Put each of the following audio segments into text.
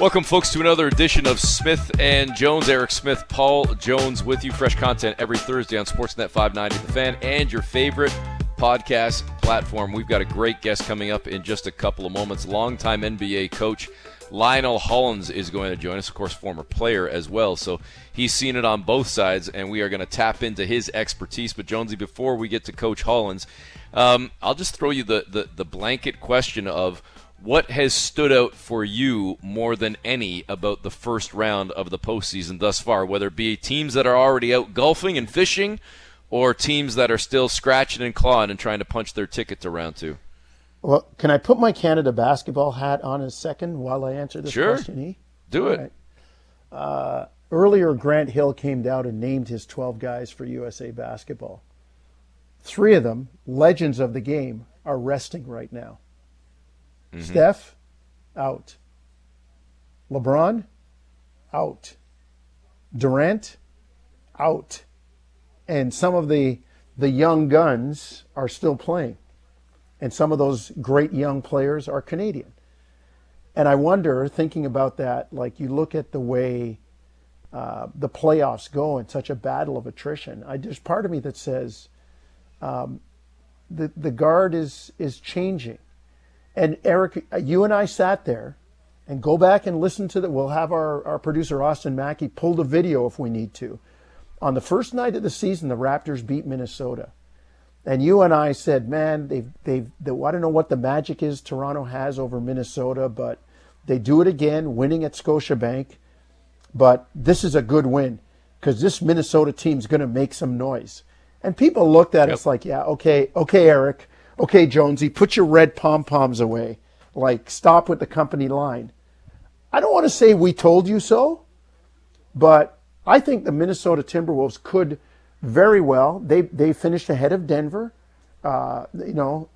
Welcome, folks, to another edition of Smith and Jones. Eric Smith, Paul Jones with you. Fresh content every Thursday on Sportsnet 590 The Fan and your favorite podcast platform. We've got a great guest coming up in just a couple of moments. Longtime NBA coach Lionel Hollins is going to join us, of course, former player as well. So he's seen it on both sides, and we are going to tap into his expertise. But, Jonesy, before we get to Coach Hollins, I'll just throw you the blanket question of what has stood out for you more than any about the first round of the postseason thus far, whether it be teams that are already out golfing and fishing or teams that are still scratching and clawing and trying to punch their ticket to round two? Well, can I put my Canada basketball hat on a second while I answer this question, E? Do it. Right. Earlier, Grant Hill came down and named his 12 guys for USA Basketball. 3 of them, legends of the game, are resting right now. Mm-hmm. Steph, out. LeBron, out. Durant, out. And some of the young guns are still playing. And some of those great young players are Canadian. And I wonder, thinking about that, like you look at the way the playoffs go in such a battle of attrition, there's part of me that says the guard is changing. And Eric, you and I sat there, and go back and listen to we'll have our producer Austin Mackey pull the video if we need to. On the first night of the season, the Raptors beat Minnesota. And you and I said, man, I don't know what the magic is Toronto has over Minnesota, but they do it again, winning at Scotiabank. But this is a good win because this Minnesota team's going to make some noise. And people looked at us like, yeah, okay, Eric, okay, Jonesy, put your red pom-poms away. Like, stop with the company line. I don't want to say we told you so, but I think the Minnesota Timberwolves could very well. They finished ahead of Denver. They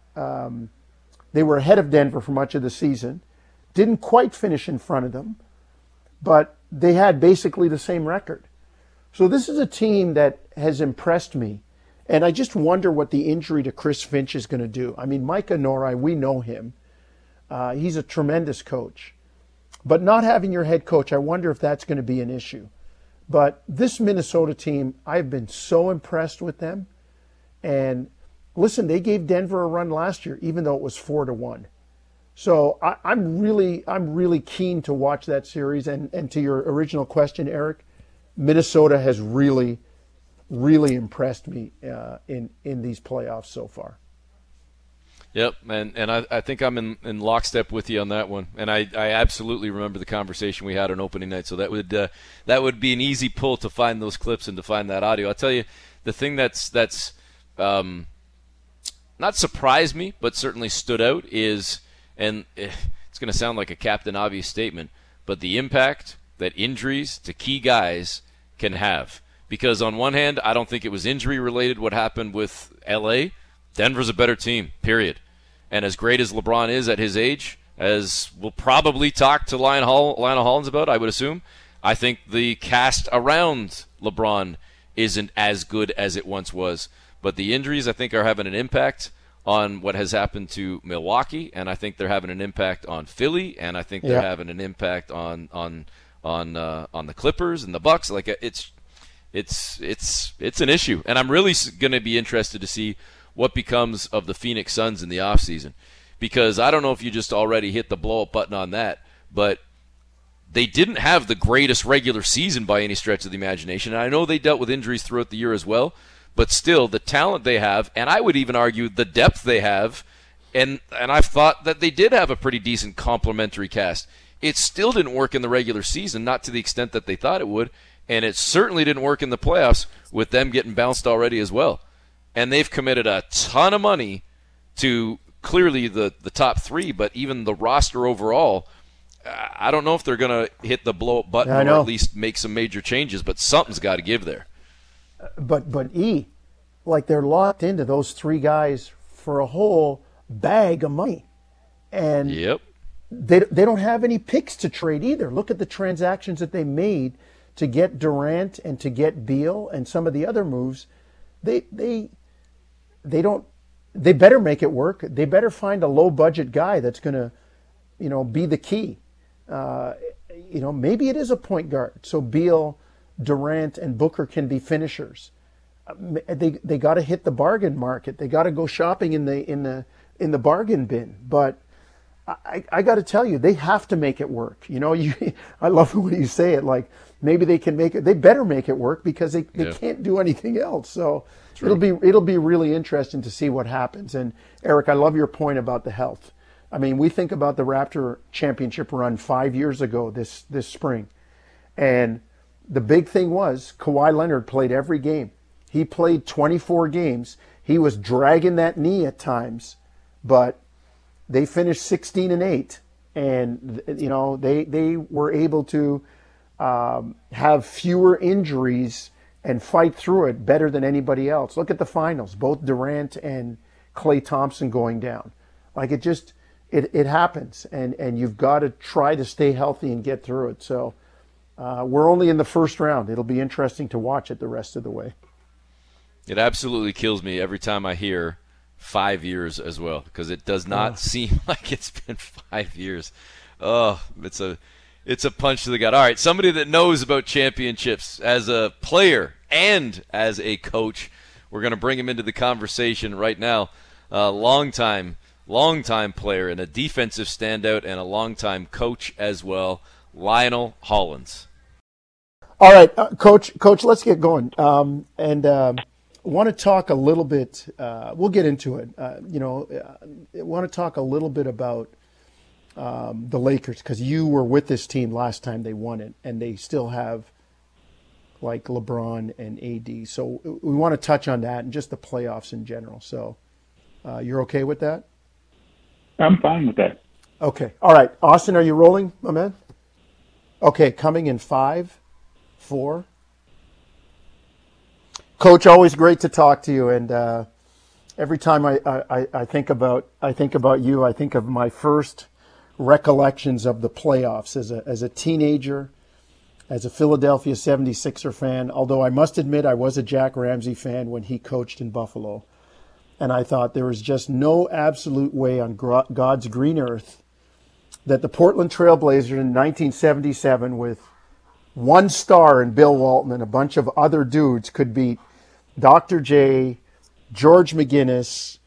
were ahead of Denver for much of the season. Didn't quite finish in front of them, but they had basically the same record. So this is a team that has impressed me. And I just wonder what the injury to Chris Finch is going to do. I mean, Micah Norai, we know him. He's a tremendous coach. But not having your head coach, I wonder if that's going to be an issue. But this Minnesota team, I've been so impressed with them. And listen, they gave Denver a run last year, even though it was 4-1. So I'm really keen to watch that series. And to your original question, Eric, Minnesota has really impressed me in these playoffs so far. Yep, and I think I'm in lockstep with you on that one. And I absolutely remember the conversation we had on opening night. So that would be an easy pull to find those clips and to find that audio. I'll tell you, the thing that's not surprised me, but certainly stood out is, and it's going to sound like a Captain Obvious statement, but the impact that injuries to key guys can have. Because on one hand, I don't think it was injury-related what happened with L.A. Denver's a better team, period. And as great as LeBron is at his age, as we'll probably talk to Lionel Hollins about, I would assume, I think the cast around LeBron isn't as good as it once was. But the injuries, I think, are having an impact on what has happened to Milwaukee, and I think they're having an impact on Philly, and I think they're having an impact on the Clippers and the Bucks. Like it's an issue, and I'm really going to be interested to see what becomes of the Phoenix Suns in the offseason, because I don't know if you just already hit the blow-up button on that, but they didn't have the greatest regular season by any stretch of the imagination, and I know they dealt with injuries throughout the year as well, but still, the talent they have, and I would even argue the depth they have, and I've thought that they did have a pretty decent complementary cast. It still didn't work in the regular season, not to the extent that they thought it would, and it certainly didn't work in the playoffs with them getting bounced already as well. And they've committed a ton of money to clearly the top three, but even the roster overall, I don't know if they're going to hit the blow-up button or at least make some major changes, but something's got to give there. But like they're locked into those 3 guys for a whole bag of money. And they don't have any picks to trade either. Look at the transactions that they made to get Durant and to get Beal and some of the other moves. They better make it work. They better find a low budget guy that's going to, be the key. maybe it is a point guard. So Beal, Durant, and Booker can be finishers. They got to hit the bargain market. They got to go shopping in the bargain bin. But I got to tell you, they have to make it work. I love when you say it. Like, maybe they can make it. They better make it work because they can't do anything else. So it'll be really interesting to see what happens. And Eric, I love your point about the health. I mean, we think about the Raptor championship run 5 years ago this spring, and the big thing was Kawhi Leonard played every game. He played 24 games. He was dragging that knee at times, but they finished 16-8, and they were able to have fewer injuries and fight through it better than anybody else. Look at the finals, both Durant and Klay Thompson going down. Like, it happens, and you've got to try to stay healthy and get through it. So we're only in the first round. It'll be interesting to watch it the rest of the way. It absolutely kills me every time I hear 5 years as well, because it does not seem like it's been 5 years. Oh, it's a punch to the gut. All right, somebody that knows about championships as a player and as a coach, we're going to bring him into the conversation right now. Longtime player and a defensive standout and a longtime coach as well, Lionel Hollins. All right, Coach, let's get going. Want to talk a little bit. We'll get into it. Want to talk a little bit about the Lakers, because you were with this team last time they won it, and they still have like LeBron and AD. So we want to touch on that and just the playoffs in general. So you're okay with that? I'm fine with that. Okay. All right. Austin, are you rolling, my man? Okay. Coming in 5, 4. Coach, always great to talk to you. And every time I think about you, I think of my first recollections of the playoffs as a teenager, as a Philadelphia 76er fan. Although I must admit I was a Jack Ramsey fan when he coached in Buffalo. And I thought there was just no absolute way on God's green earth that the Portland Trailblazers in 1977, with one star in Bill Walton and a bunch of other dudes, could beat Dr. J, George McGinnis,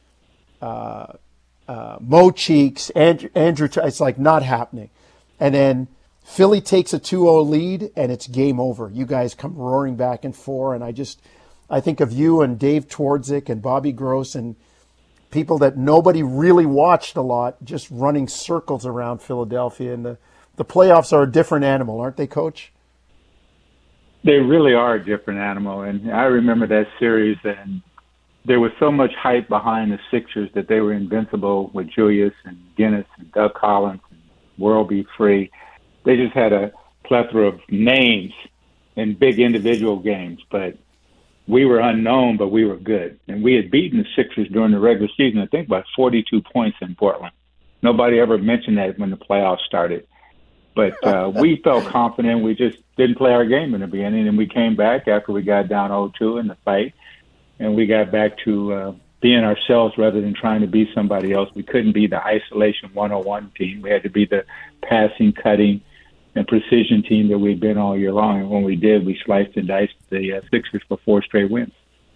Mo Cheeks, Andrew. It's like not happening. And then Philly takes a 2-0 lead, and it's game over. You guys come roaring back in 4, and I think of you and Dave Twardzik and Bobby Gross and people that nobody really watched a lot, just running circles around Philadelphia. And the playoffs are a different animal, aren't they, Coach? They really are a different animal. And I remember that series, and there was so much hype behind the Sixers that they were invincible with Julius and Guinness and Doug Collins and World Be Free. They just had a plethora of names in big individual games, but we were unknown, but we were good. And we had beaten the Sixers during the regular season, I think, by 42 points in Portland. Nobody ever mentioned that when the playoffs started. But we felt confident. We just didn't play our game in the beginning. And we came back after we got down 0-2 in the fight. And we got back to being ourselves rather than trying to be somebody else. We couldn't be the isolation 101 team. We had to be the passing, cutting, and precision team that we've been all year long. And when we did, we sliced and diced the Sixers for 4 straight wins.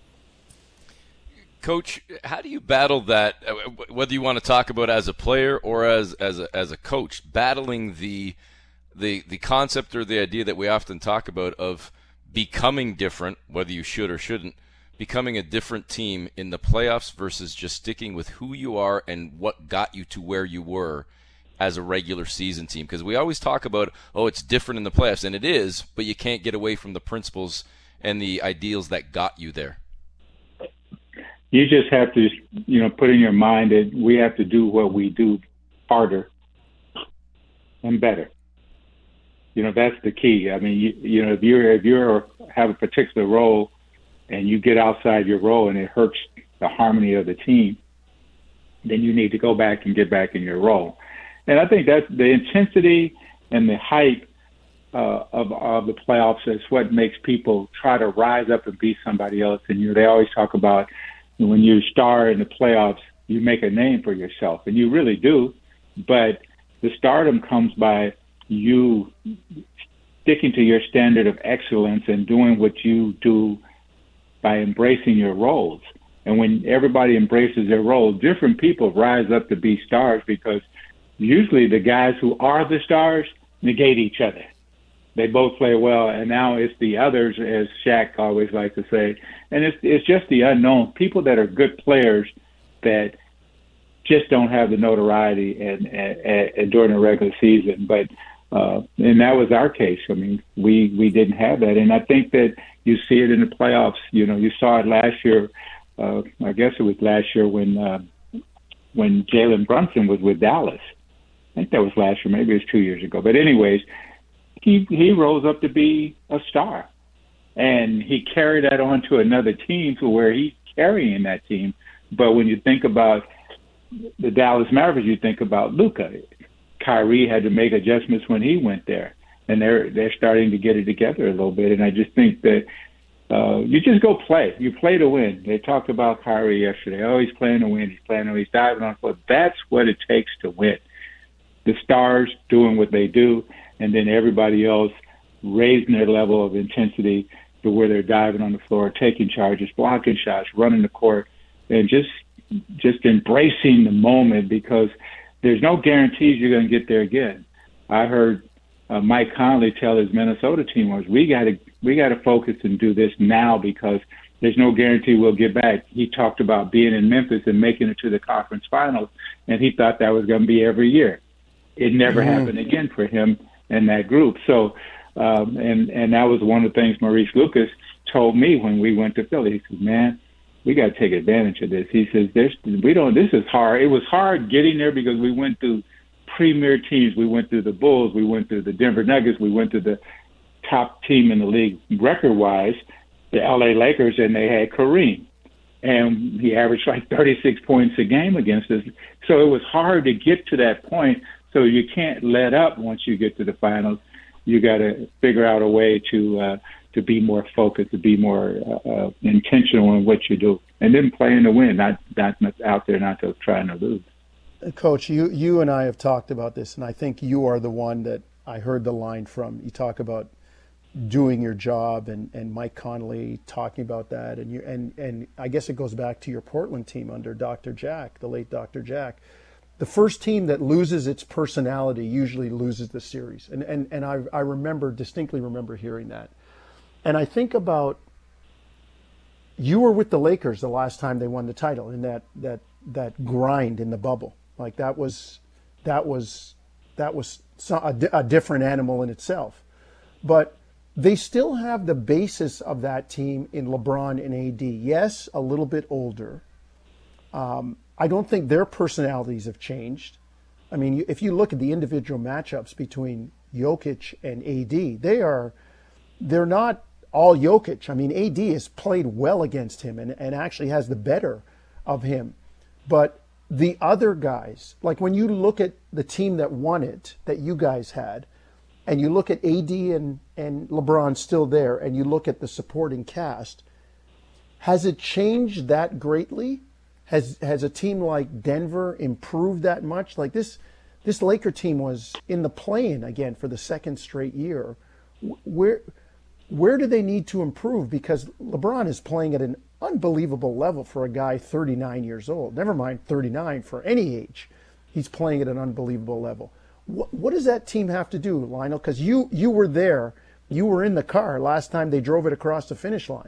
Coach, how do you battle that, whether you want to talk about as a player or as a coach, battling the concept or the idea that we often talk about of becoming different, whether you should or shouldn't, becoming a different team in the playoffs versus just sticking with who you are and what got you to where you were as a regular season team? Because we always talk about, it's different in the playoffs, and it is, but you can't get away from the principles and the ideals that got you there. You just have to, put in your mind that we have to do what we do harder and better. That's the key. I mean, if you have a particular role and you get outside your role and it hurts the harmony of the team, then you need to go back and get back in your role. And I think that's the intensity and the hype of the playoffs is what makes people try to rise up and be somebody else. And they always talk about when you star in the playoffs, you make a name for yourself, and you really do. But the stardom comes by you sticking to your standard of excellence and doing what you do by embracing your roles. And when everybody embraces their roles, different people rise up to be stars, because usually the guys who are the stars negate each other. They both play well, and now it's the others, as Shaq always likes to say. And it's just the unknown. People that are good players that just don't have the notoriety and during the regular season. But and that was our case. I mean, we didn't have that. And I think that you see it in the playoffs. You know, you saw it last year. I guess it was last year when Jalen Brunson was with Dallas. I think that was last year. Maybe it was 2 years ago. But anyways, he rose up to be a star. And he carried that on to another team to where he's carrying that team. But when you think about the Dallas Mavericks, you think about Luka. Kyrie had to make adjustments when he went there. And they're starting to get it together a little bit. And I just think that you just go play. You play to win. They talked about Kyrie yesterday. Oh, he's playing to win. He's playing to win. He's diving on the floor. That's what it takes to win. The stars doing what they do, and then everybody else raising their level of intensity to where they're diving on the floor, taking charges, blocking shots, running the court, and just embracing the moment, because there's no guarantees you're going to get there again. I heard Mike Conley tell his Minnesota team was, we got to focus and do this now, because there's no guarantee we'll get back. He talked about being in Memphis and making it to the conference finals, and he thought that was going to be every year. It never happened again for him and that group. So, and that was one of the things Maurice Lucas told me when we went to Philly. He said, man, we got to take advantage of this. He says, this is hard. It was hard getting there because we went through premier teams. We went through the Bulls. We went through the Denver Nuggets. We went through the top team in the league record-wise, the LA Lakers, and they had Kareem. And he averaged like 36 points a game against us. So it was hard to get to that point. So you can't let up once you get to the finals. You got to figure out a way to be more focused, to be more intentional in what you do, and then playing to win, not out there not to trying to lose. Coach, you and I have talked about this, and I think you are the one that I heard the line from. You talk about doing your job, and Mike Conley talking about that, and I guess it goes back to your Portland team under Dr. Jack, the late Dr. Jack. The first team that loses its personality usually loses the series. And I distinctly remember hearing that. And I think about, you were with the Lakers the last time they won the title in that grind in the bubble. Like that was a different animal in itself. But they still have the basis of that team in LeBron and AD. Yes, a little bit older. I don't think their personalities have changed. I mean, if you look at the individual matchups between Jokic and AD, they're not all Jokic. I mean, AD has played well against him and actually has the better of him. But the other guys, like when you look at the team that won it, that you guys had, and you look at AD and LeBron still there, and you look at the supporting cast, has it changed that greatly? Has a team like Denver improved that much? Like this Laker team was in the play-in again for the second straight year. Where do they need to improve? Because LeBron is playing at an unbelievable level for a guy 39 years old. Never mind 39 for any age. He's playing at an unbelievable level. What does that team have to do, Lionel? Because you were there. You were in the car last time they drove it across the finish line.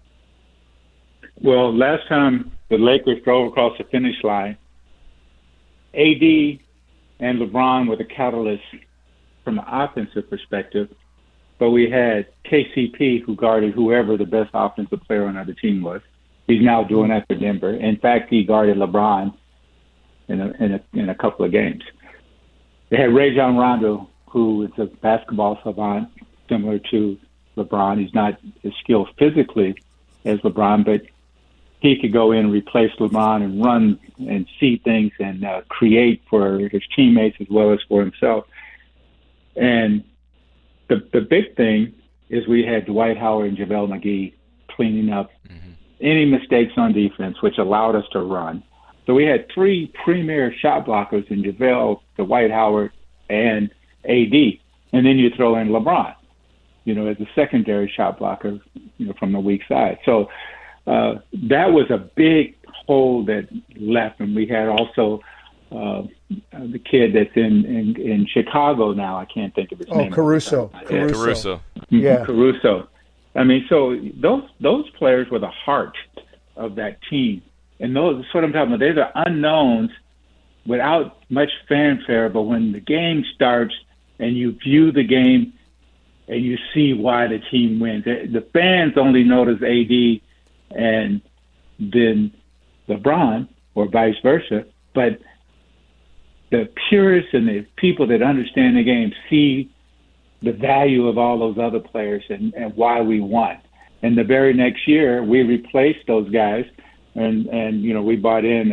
Well, last time the Lakers drove across the finish line, AD and LeBron were the catalyst from the offensive perspective, but we had KCP who guarded whoever the best offensive player on the other team was. He's now doing that for Denver. In fact, he guarded LeBron in a couple of games. They had Rajon Rondo, who is a basketball savant similar to LeBron. He's not as skilled physically as LeBron, but he could go in and replace LeBron and run and see things and create for his teammates as well as for himself. And the big thing is we had Dwight Howard and JaVale McGee cleaning up any mistakes on defense, which allowed us to run. So we had three premier shot blockers in JaVale, Dwight Howard, and AD, and then you throw in LeBron, as a secondary shot blocker, from the weak side. So that was a big hole that left, and we had also the kid that's in Chicago now. I can't think of his name. Caruso. Caruso. Yeah. Caruso. I mean, so those players were the heart of that team, and that's what I'm talking about. They're the unknowns without much fanfare, but when the game starts and you view the game and you see why the team wins, the fans only notice AD and then LeBron or vice versa, but the purists and the people that understand the game see the value of all those other players and why we won. And the very next year, we replaced those guys, and we bought in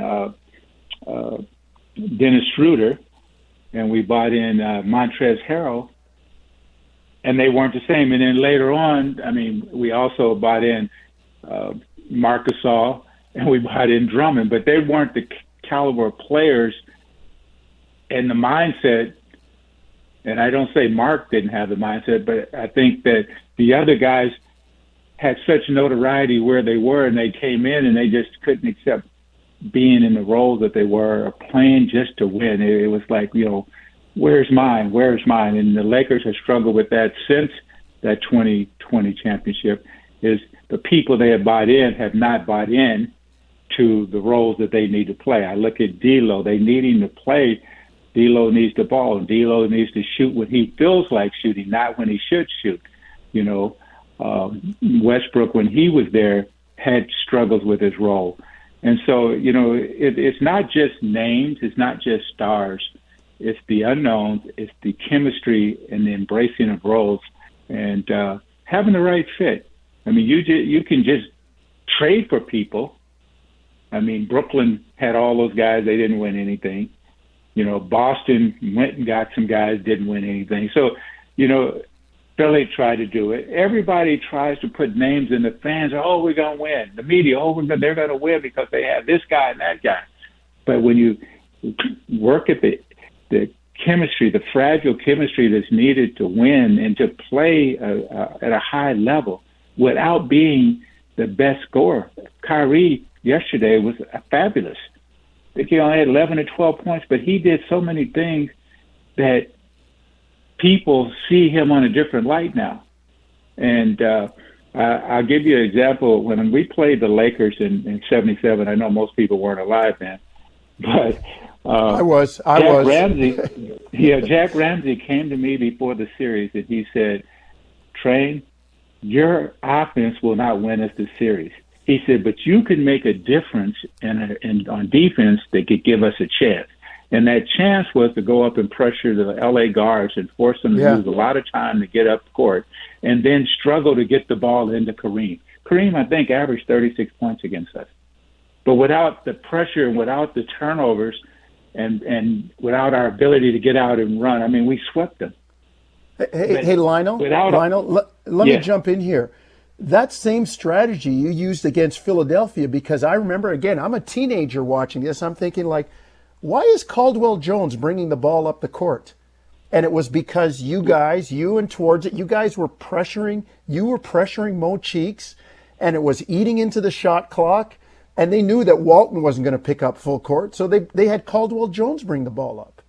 Dennis Schroeder, and we bought in Montrezl Harrell, and they weren't the same. And then later on, I mean, we also bought in Marc Gasol, and we brought in Drummond, but they weren't the caliber of players and the mindset. And I don't say Mark didn't have the mindset, but I think that the other guys had such notoriety where they were, and they came in and they just couldn't accept being in the roles that they were or playing just to win. It was like, where's mine? Where's mine? And the Lakers have struggled with that since that 2020 championship. Is the people they have bought in have not bought in to the roles that they need to play. I look at D'Lo. They need him to play. D'Lo needs the ball, and D'Lo needs to shoot when he feels like shooting, not when he should shoot. Westbrook, when he was there, had struggles with his role. And so, it's not just names, it's not just stars. It's the unknowns, it's the chemistry and the embracing of roles and having the right fit. I mean, you can just trade for people. I mean, Brooklyn had all those guys, they didn't win anything. Boston went and got some guys, didn't win anything. So, Philly tried to do it. Everybody tries to put names in the fans. Oh, we're going to win. The media, they're going to win because they have this guy and that guy. But when you work at the chemistry, the fragile chemistry that's needed to win and to play at a high level without being the best scorer. Kyrie yesterday was fabulous. I think he only had 11 or 12 points, but he did so many things that people see him on a different light now. And I'll give you an example. When we played the Lakers in 77, I know most people weren't alive then, but I was. Jack Ramsey came to me before the series and he said, Train, your offense will not win us the series. He said, but you can make a difference on defense that could give us a chance. And that chance was to go up and pressure the LA guards and force them to lose a lot of time to get up court and then struggle to get the ball into Kareem. Kareem, I think, averaged 36 points against us. But without the pressure and without the turnovers and without our ability to get out and run, I mean, we swept them. Hey, Lionel, let me jump in here. That same strategy you used against Philadelphia, because I remember, again, I'm a teenager watching this. I'm thinking, like, why is Caldwell Jones bringing the ball up the court? And it was because you guys, you and towards it, you guys were pressuring Mo Cheeks, and it was eating into the shot clock, and they knew that Walton wasn't going to pick up full court, so they had Caldwell Jones bring the ball up.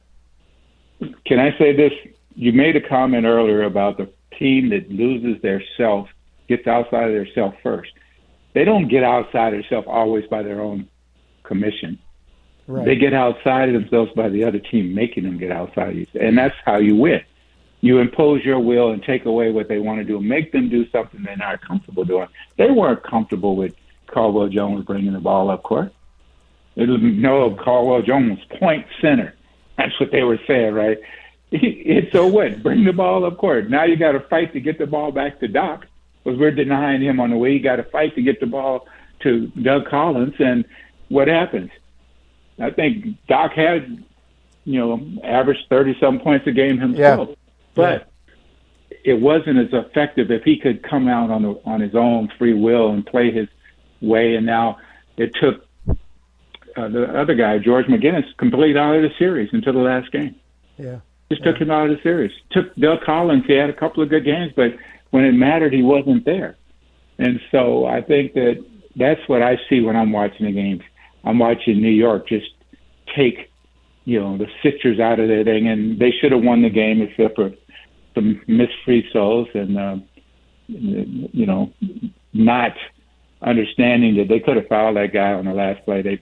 Can I say this? You made a comment earlier about the team that loses their self, gets outside of their self first. They don't get outside of themselves always by their own commission. Right. They get outside of themselves by the other team making them get outside of you. And that's how you win. You impose your will and take away what they want to do, make them do something they're not comfortable doing. They weren't comfortable with Caldwell Jones bringing the ball up court. It was Caldwell Jones, point center. That's what they were saying, right? It's so what? Bring the ball up court. Now you got to fight to get the ball back to Doc, because we're denying him on the way. You got to fight to get the ball to Doug Collins, and what happens? I think Doc had, averaged 30-some points a game himself, but it wasn't as effective if he could come out on his own free will and play his way. And now it took the other guy, George McGinnis, completely out of the series until the last game. Yeah. Just took him out of the series. Took Doug Collins. He had a couple of good games, but when it mattered, he wasn't there. And so I think that's what I see when I'm watching the games. I'm watching New York just take, the Sixers out of their thing, and they should have won the game except for some missed free throws and, not understanding that they could have fouled that guy on the last play. They,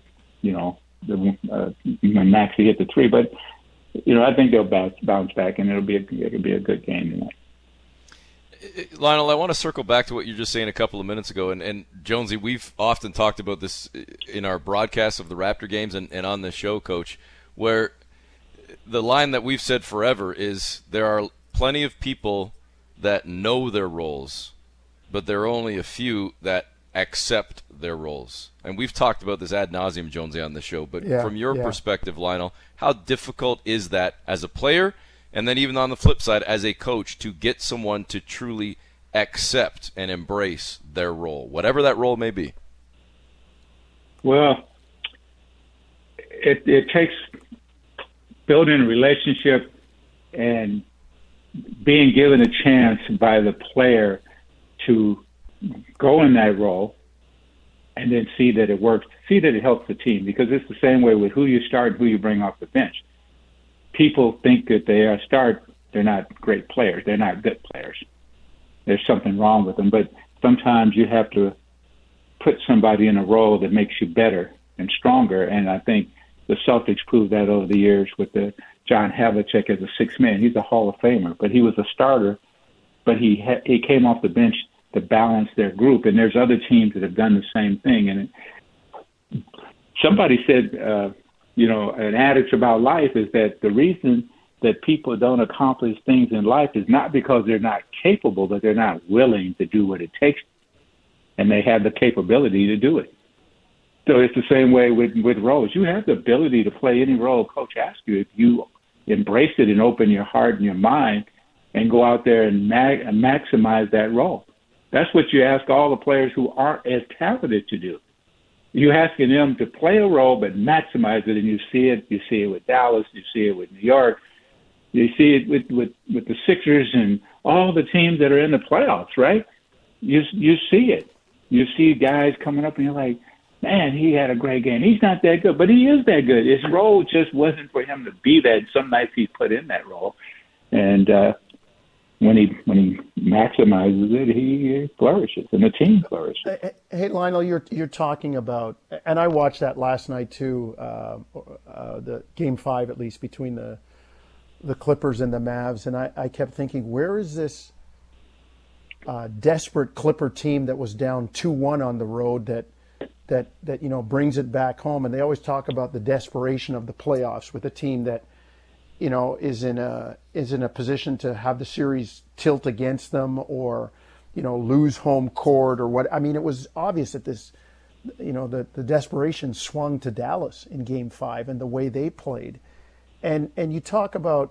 Maxey hit the three, but I think they'll bounce back, and it'll be a good game tonight. Lionel, I want to circle back to what you were just saying a couple of minutes ago, and Jonesy, we've often talked about this in our broadcasts of the Raptor games and on this show, Coach, where the line that we've said forever is there are plenty of people that know their roles, but there are only a few that accept their roles. And we've talked about this ad nauseum, Jonesy, on the show, but from your perspective, Lionel, how difficult is that as a player, and then even on the flip side, as a coach, to get someone to truly accept and embrace their role, whatever that role may be? Well, it takes building a relationship and being given a chance by the player to go in that role and then see that it works, see that it helps the team, because it's the same way with who you start and who you bring off the bench. People think that they're not great players. They're not good players. There's something wrong with them. But sometimes you have to put somebody in a role that makes you better and stronger. And I think the Celtics proved that over the years with the John Havlicek as a sixth man. He's a Hall of Famer, but he was a starter. But he came off the bench to balance their group. And there's other teams that have done the same thing. And somebody said, an adage about life is that the reason that people don't accomplish things in life is not because they're not capable, but they're not willing to do what it takes, and they have the capability to do it. So it's the same way with roles. You have the ability to play any role Coach asks you if you embrace it and open your heart and your mind and go out there and maximize that role. That's what you ask all the players who aren't as talented to do. You're asking them to play a role but maximize it, and you see it. You see it with Dallas. You see it with New York. You see it with the Sixers and all the teams that are in the playoffs, right? You see it. You see guys coming up, and you're like, man, he had a great game. He's not that good, but he is that good. His role just wasn't for him to be that. Some nights he's put in that role, and when he maximizes it, he flourishes, and the team flourishes. Hey, Lionel, you're talking about, and I watched that last night too, the Game 5 at least between the Clippers and the Mavs, and I kept thinking, where is this desperate Clipper team that was down 2-1 on the road that brings it back home? And they always talk about the desperation of the playoffs with a team that is in a position to have the series tilt against them or lose home court or what. I mean, it was obvious that this the desperation swung to Dallas in Game 5 and the way they played. And you talk about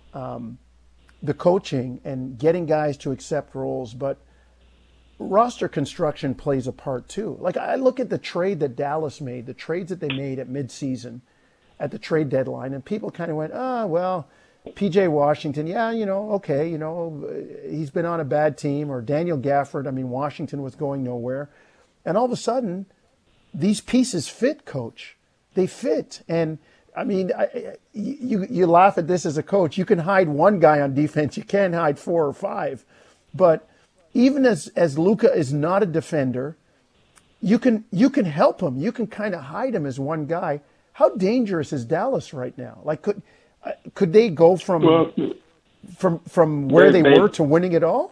the coaching and getting guys to accept roles, but roster construction plays a part too. Like, I look at the trade that Dallas made, the trades that they made at midseason, at the trade deadline, and people kind of went, P.J. Washington, okay, he's been on a bad team, or Daniel Gafford. I mean, Washington was going nowhere. And all of a sudden, these pieces fit, Coach. They fit. And I mean, you laugh at this as a coach. You can hide one guy on defense. You can't hide 4 or 5. But even as Luka is not a defender, you can help him. You can kind of hide him as one guy. How dangerous is Dallas right now? Like, could they go from where they were to winning it all?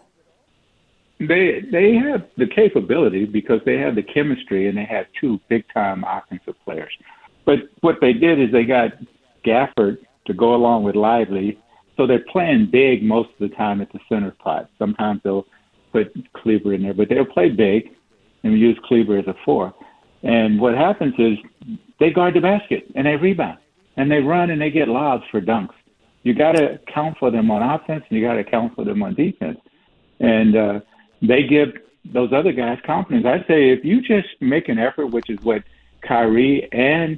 They have the capability because they have the chemistry and they have 2 big-time offensive players. But what they did is they got Gafford to go along with Lively, so they're playing big most of the time at the center spot. Sometimes they'll put Kleber in there, but they'll play big and use Kleber as a 4. And what happens is they guard the basket and they rebound and they run and they get lobs for dunks. You got to account for them on offense and you got to account for them on defense. And they give those other guys confidence. I'd say if you just make an effort, which is what Kyrie and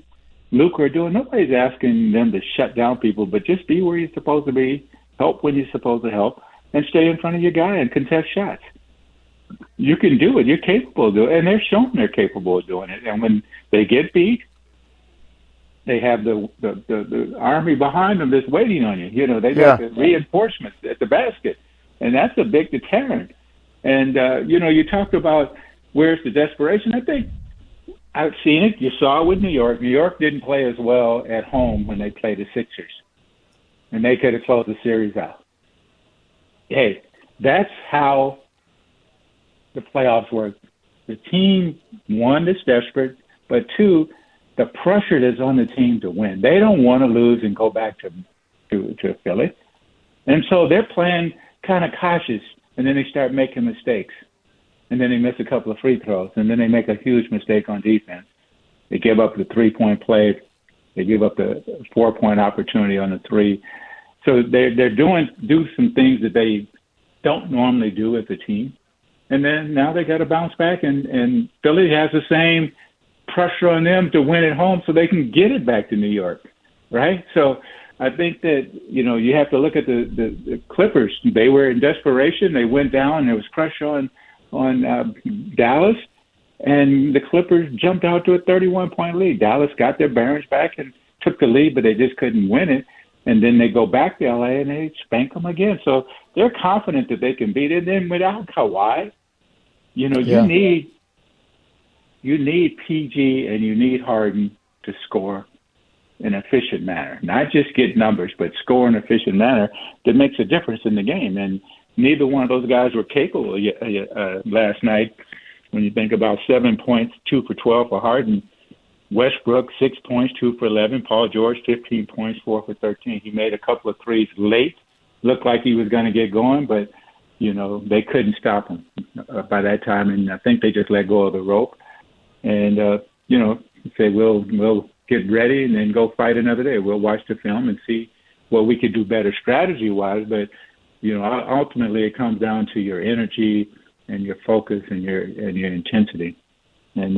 Luka are doing. Nobody's asking them to shut down people, but just be where you're supposed to be, help when you're supposed to help, and stay in front of your guy and contest shots. You can do it. You're capable of doing it, and they're showing they're capable of doing it. And when they get beat, they have the army behind them that's waiting on you. You know, they got the reinforcements at the basket, and that's a big deterrent. And, you talked about where's the desperation. I think I've seen it. You saw it with New York. New York didn't play as well at home when they played the Sixers, and they could have closed the series out. Hey, that's how the playoffs work. The team, one, is desperate, but two, the pressure that's on the team to win. They don't want to lose and go back to Philly. And so they're playing kind of cautious, and then they start making mistakes. And then they miss a couple of free throws, and then they make a huge mistake on defense. They give up the three-point play. They give up the 4-point opportunity on the three. So they're do some things that they don't normally do as a team. And then now they got to bounce back, and Philly has the same pressure on them to win at home so they can get it back to New York, right? So I think that, you have to look at the Clippers. They were in desperation. They went down. There was pressure on Dallas, and the Clippers jumped out to a 31-point lead. Dallas got their bearings back and took the lead, but they just couldn't win it. And then they go back to L.A. and they spank them again. So they're confident that they can beat it. And then without Kawhi, you need PG and you need Harden to score in an efficient manner. Not just get numbers, but score in an efficient manner that makes a difference in the game. And neither one of those guys were capable last night. When you think about 7 points, 2 for 12 for Harden, Westbrook, 6 points, 2 for 11. Paul George, 15 points, 4 for 13. He made a couple of threes late. Looked like he was going to get going, but, they couldn't stop him by that time. And I think they just let go of the rope. And, say, we'll get ready and then go fight another day. We'll watch the film and see what we could do better strategy-wise. But, ultimately it comes down to your energy and your focus and your intensity. And,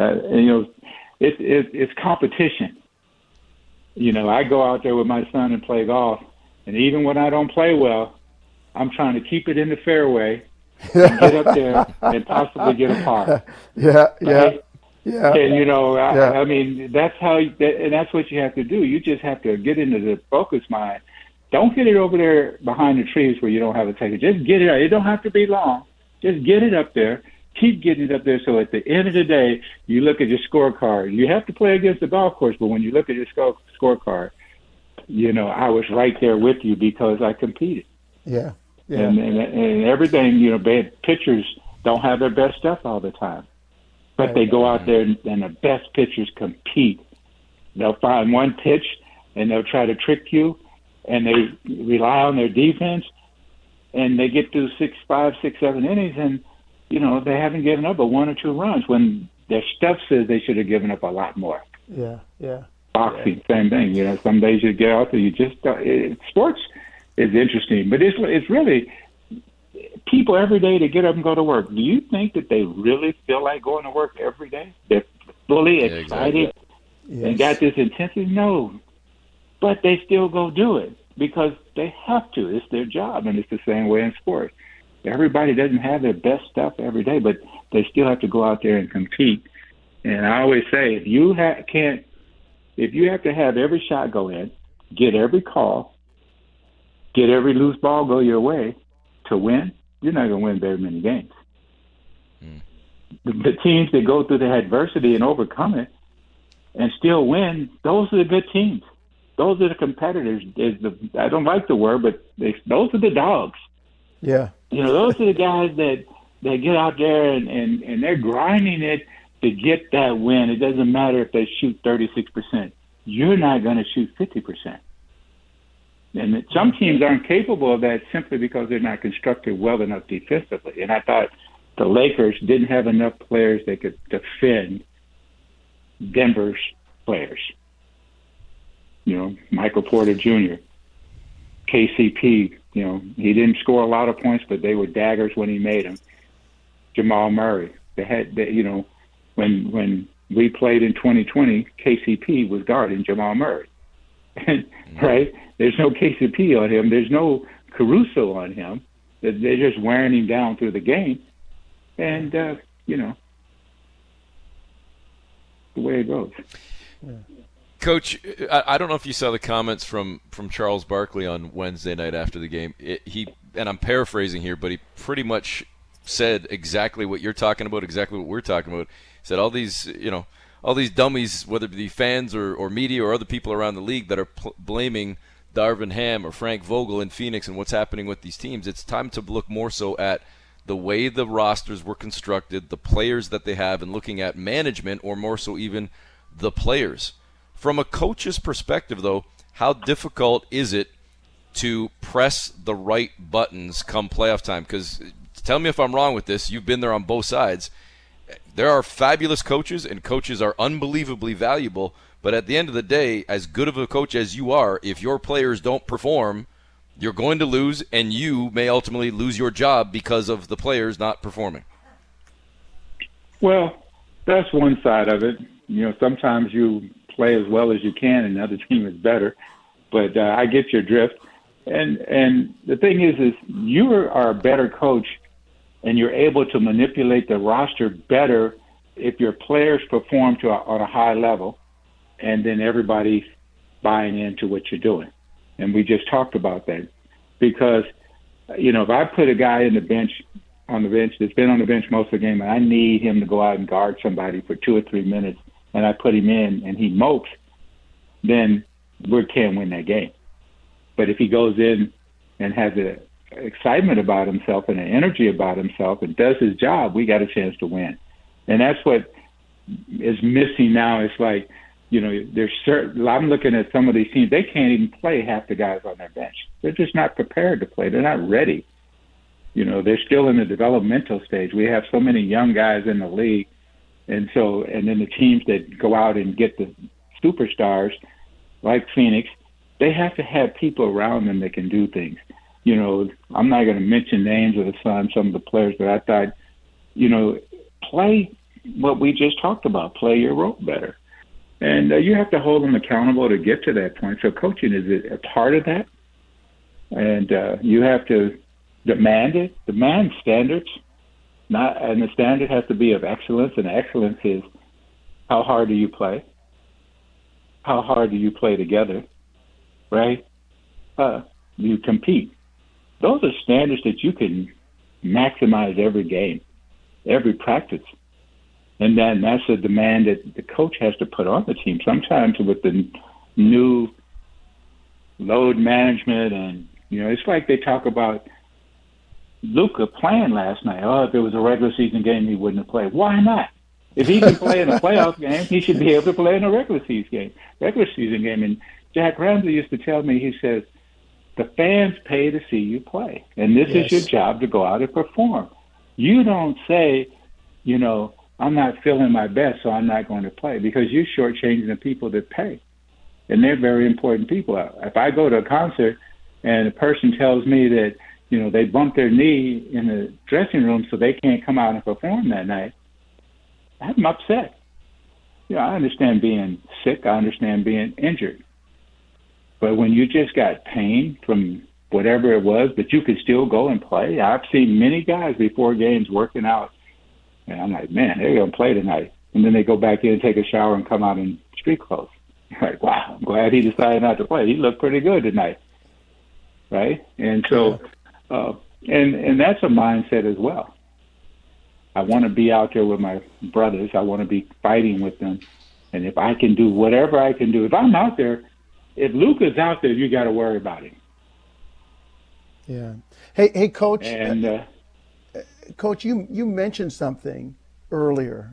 it's competition. I go out there with my son and play golf, and even when I don't play well, I'm trying to keep it in the fairway and get up there and possibly get a par. Yeah. And, I mean, that's and that's what you have to do. You just have to get into the focus mind. Don't get it over there behind the trees where you don't have a take it. Just get it out. It don't have to be long. Just get it up there. Keep getting it up there so at the end of the day, you look at your scorecard. You have to play against the golf course, but when you look at your scorecard, I was right there with you because I competed. Yeah. And everything, bad pitchers don't have their best stuff all the time. But they go out there and the best pitchers compete. They'll find one pitch and they'll try to trick you, and they rely on their defense, and they get through 5, 6, 7 innings, and they haven't given up but 1 or 2 runs when their stuff says they should have given up a lot more. Yeah. Boxing, same thing. Some days you get out there, you just sports is interesting, but it's really people every day to get up and go to work. Do you think that they really feel like going to work every day? They're fully excited and got this intensity? No, but they still go do it because they have to. It's their job, and it's the same way in sports. Everybody doesn't have their best stuff every day, but they still have to go out there and compete. And I always say, if you have to have every shot go in, get every call, get every loose ball go your way to win, you're not going to win very many games. The teams that go through the adversity and overcome it and still win, those are the good teams. Those are the competitors. I don't like the word, but those are the dogs. Yeah. Those are the guys that get out there and they're grinding it to get that win. It doesn't matter if they shoot 36%. You're not going to shoot 50%. And some teams aren't capable of that simply because they're not constructed well enough defensively. And I thought the Lakers didn't have enough players that could defend Denver's players. Michael Porter Jr., KCP, he didn't score a lot of points, but they were daggers when he made them. Jamal Murray. When we played in 2020, KCP was guarding Jamal Murray. Right? There's no KCP on him. There's no Caruso on him. They're just wearing him down through the game. And, you know, the way it goes. Yeah. Coach, I don't know if you saw the comments from Charles Barkley on Wednesday night after the game. And I'm paraphrasing here, but he pretty much said exactly what you're talking about, exactly what we're talking about. He said all these dummies, whether it be fans or media or other people around the league that are blaming Darvin Ham or Frank Vogel in Phoenix and what's happening with these teams, it's time to look more so at the way the rosters were constructed, the players that they have, and looking at management, or more so even the players. From a coach's perspective, though, how difficult is it to press the right buttons come playoff time? Because tell me if I'm wrong with this. You've been there on both sides. There are fabulous coaches, and coaches are unbelievably valuable. But at the end of the day, as good of a coach as you are, if your players don't perform, you're going to lose, and you may ultimately lose your job because of the players not performing. Well, that's one side of it. You know, sometimes you play as well as you can, and the other team is better. But I get your drift. And the thing is you are a better coach, and you're able to manipulate the roster better if your players perform on a high level, and then everybody's buying into what you're doing. And we just talked about that. Because, you know, if I put a guy on the bench that's been on the bench most of the game, and I need him to go out and guard somebody for 2 or 3 minutes, and I put him in and he mopes, then we can't win that game. But if he goes in and has an excitement about himself and an energy about himself and does his job, we got a chance to win. And that's what is missing now. It's like, you know, I'm looking at some of these teams, they can't even play half the guys on their bench. They're just not prepared to play. They're not ready. You know, they're still in the developmental stage. We have so many young guys in the league. And then the teams that go out and get the superstars, like Phoenix, they have to have people around them that can do things. You know, I'm not going to mention names of some of the players, but I thought, you know, play what we just talked about, play your role better. And you have to hold them accountable to get to that point. So coaching is a part of that. And you have to demand standards. And the standard has to be of excellence. And excellence is how hard do you play? How hard do you play together? Right? You compete. Those are standards that you can maximize every game, every practice. And then that's a demand that the coach has to put on the team. Sometimes with the new load management and, you know, it's like they talk about Luka playing last night. Oh, if it was a regular season game, he wouldn't have played. Why not? If he can play in a playoff game, he should be able to play in a regular season game. And Jack Ramsey used to tell me, he says, the fans pay to see you play. And this is your job to go out and perform. You don't say, you know, I'm not feeling my best, so I'm not going to play, because you're shortchanging the people that pay. And they're very important people. If I go to a concert and a person tells me that, you know, they bumped their knee in the dressing room so they can't come out and perform that night, I'm upset. You know, I understand being sick. I understand being injured. But when you just got pain from whatever it was, but you could still go and play. I've seen many guys before games working out, and I'm like, man, they're going to play tonight. And then they go back in, take a shower, and come out in street clothes. Like, wow, I'm glad he decided not to play. He looked pretty good tonight, right? And so, and that's a mindset as well. I want to be out there with my brothers. I want to be fighting with them. And if I can do whatever I can do, if I'm out there, if Luka's out there, you got to worry about him. Yeah. Hey, Coach. And Coach, you mentioned something earlier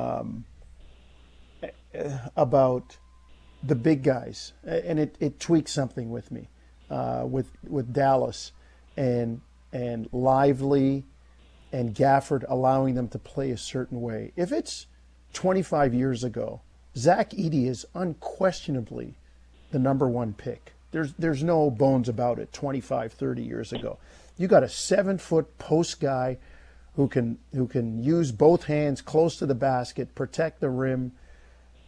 about the big guys, and it tweaked something with me, with Dallas and Lively and Gafford allowing them to play a certain way. If it's 25 years ago, Zach Edey is unquestionably the number one pick. There's no bones about it. 25, 30 years ago, you got a 7-foot post guy who can use both hands close to the basket, protect the rim,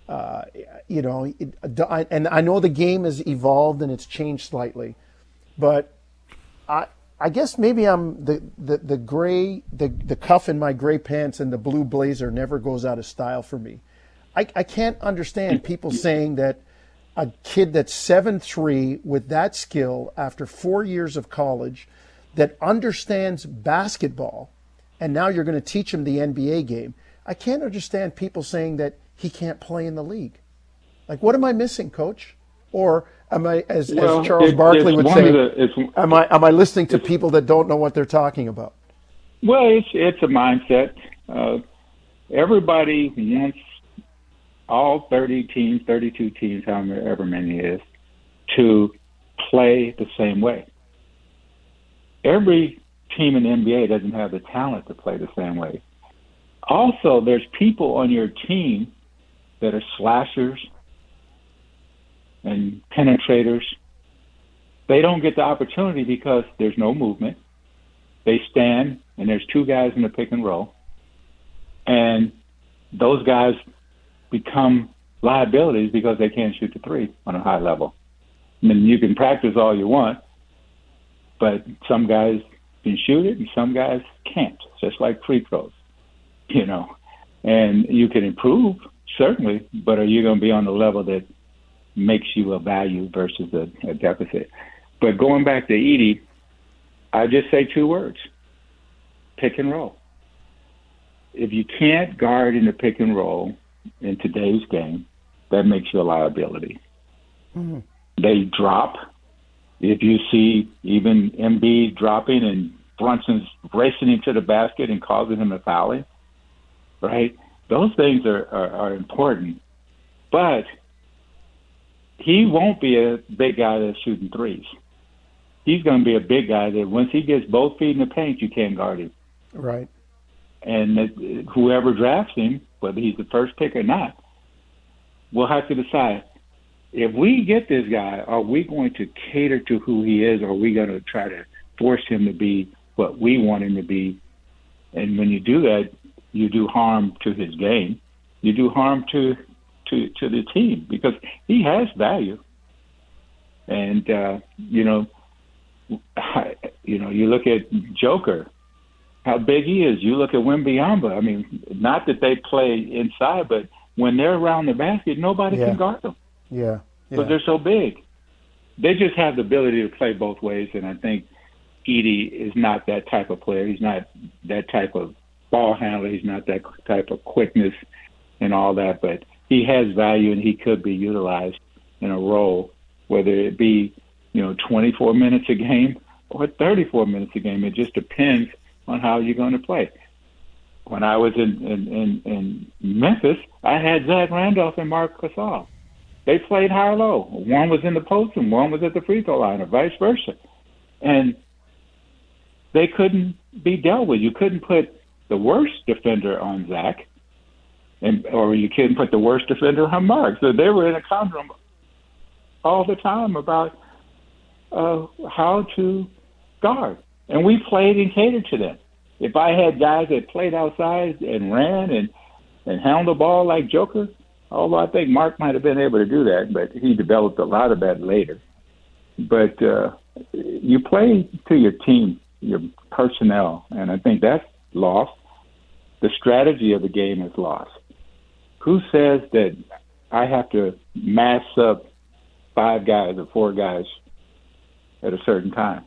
And I know the game has evolved and it's changed slightly, but I guess maybe I'm the gray, the cuff in my gray pants and the blue blazer never goes out of style for me. I can't understand people saying that a kid that's 7'3" with that skill after 4 years of college, that understands basketball, and now you're going to teach him the NBA game. I can't understand people saying that he can't play in the league. Like, what am I missing, Coach? Or am I, as Charles Barkley would say, am I listening to people that don't know what they're talking about? Well, it's a mindset. Everybody wants all 30 teams, 32 teams, however many it is, to play the same way. Every team in the NBA doesn't have the talent to play the same way. Also, there's people on your team that are slashers and penetrators. They don't get the opportunity because there's no movement. They stand, and there's two guys in the pick and roll. And those guys become liabilities because they can't shoot the three on a high level. I mean, you can practice all you want, but some guys can shoot it and some guys can't, just like free throws, And you can improve, certainly, but are you going to be on the level that makes you a value versus a deficit? But going back to Edey, I just say two words: pick and roll. If you can't guard in the pick and roll in today's game, that makes you a liability. Mm-hmm. They drop. If you see even Embiid dropping and Brunson's racing into the basket and causing him to foul him, right? Those things are important. But he won't be a big guy that's shooting threes. He's going to be a big guy that once he gets both feet in the paint, you can't guard him. Right. And whoever drafts him, whether he's the first pick or not, we'll have to decide. If we get this guy, are we going to cater to who he is, or are we going to try to force him to be what we want him to be? And when you do that, you do harm to his game. You do harm to the team because he has value. And, you look at Joker, how big he is. You look at Wembanyama. I mean, not that they play inside, but when they're around the basket, nobody can guard them. Yeah. Because they're so big. They just have the ability to play both ways, and I think Edey is not that type of player. He's not that type of ball handler. He's not that type of quickness and all that, but he has value, and he could be utilized in a role, whether it be 24 minutes a game or 34 minutes a game. It just depends on how you're going to play. When I was in Memphis, I had Zach Randolph and Marc Gasol. They played high or low. One was in the post and one was at the free throw line, or vice versa. And they couldn't be dealt with. You couldn't put the worst defender on Zach, or you couldn't put the worst defender on Marc. So they were in a conundrum all the time about how to guard. And we played and catered to them. If I had guys that played outside and ran and handled the ball like Joker, although I think Marc might have been able to do that, but he developed a lot of that later. But you play to your team, your personnel, and I think that's lost. The strategy of the game is lost. Who says that I have to mass up 5 guys or 4 guys at a certain time?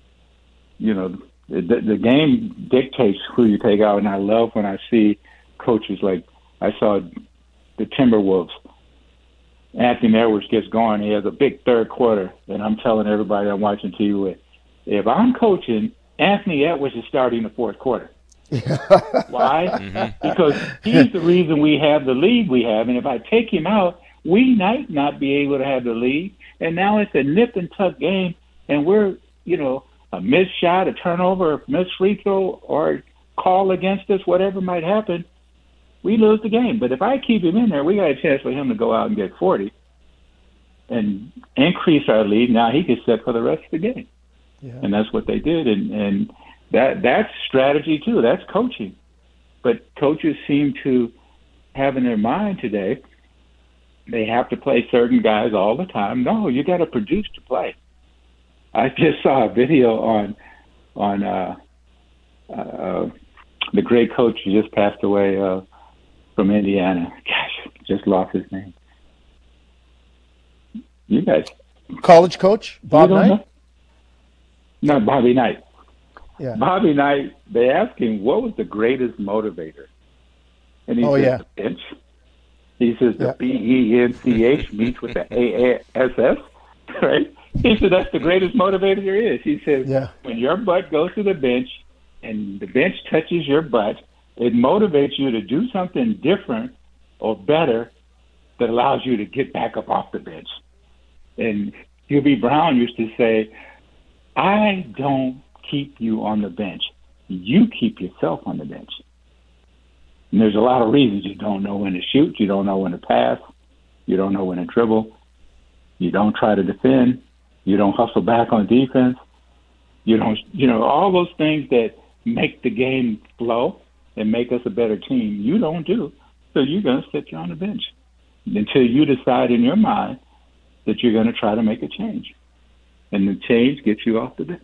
The game dictates who you take out, and I love when I see coaches like I saw the Timberwolves. Anthony Edwards gets going. He has a big third quarter, and I'm telling everybody I'm watching TV with, if I'm coaching, Anthony Edwards is starting the fourth quarter. Why? Mm-hmm. Because he's the reason we have the lead we have, and if I take him out, we might not be able to have the lead. And now it's a nip and tuck game, and we're, a missed shot, a turnover, a missed free throw, or call against us, whatever might happen, we lose the game. But if I keep him in there, we got a chance for him to go out and get 40 and increase our lead. Now he gets set for the rest of the game. Yeah. And that's what they did. And that's strategy too. That's coaching. But coaches seem to have in their mind today they have to play certain guys all the time. No, you got to produce to play. I just saw a video on the great coach who just passed away from Indiana. Gosh, just lost his name. You guys. College coach, Bob Knight? No, Bobby Knight. Yeah. Bobby Knight, they asked him, what was the greatest motivator? And he said, the bench. He says, the BENCH meets with the AASS, right? He said, that's the greatest motivator there is. He says, when your butt goes to the bench and the bench touches your butt, it motivates you to do something different or better that allows you to get back up off the bench. And Hubie Brown used to say, I don't keep you on the bench. You keep yourself on the bench. And there's a lot of reasons. You don't know when to shoot. You don't know when to pass. You don't know when to dribble. You don't try to defend. You don't hustle back on defense. You don't, all those things that make the game flow and make us a better team, you don't do. So you're going to sit you on the bench until you decide in your mind that you're going to try to make a change. And the change gets you off the bench.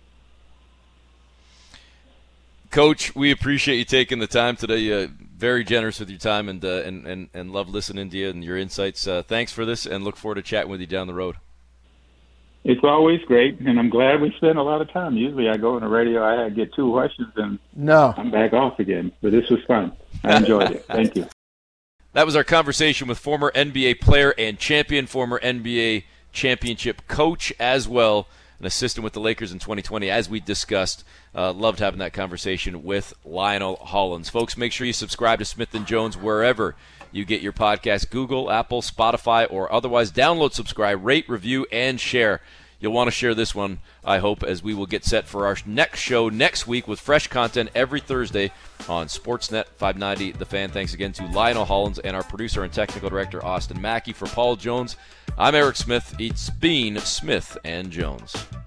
Coach, we appreciate you taking the time today. Very generous with your time and love listening to you and your insights. Thanks for this, and look forward to chatting with you down the road. It's always great, and I'm glad we spend a lot of time. Usually I go on the radio, I get 2 questions, and I'm back off again. But this was fun. I enjoyed it. Thank you. That was our conversation with former NBA player and champion, former NBA championship coach as well, an assistant with the Lakers in 2020, as we discussed. Loved having that conversation with Lionel Hollins. Folks, make sure you subscribe to Smith & Jones wherever you get your podcast, Google, Apple, Spotify, or otherwise. Download, subscribe, rate, review, and share. You'll want to share this one, I hope, as we will get set for our next show next week with fresh content every Thursday on Sportsnet 590 The Fan. Thanks again to Lionel Hollins and our producer and technical director, Austin Mackey. For Paul Jones, I'm Eric Smith. It's been Smith & Jones.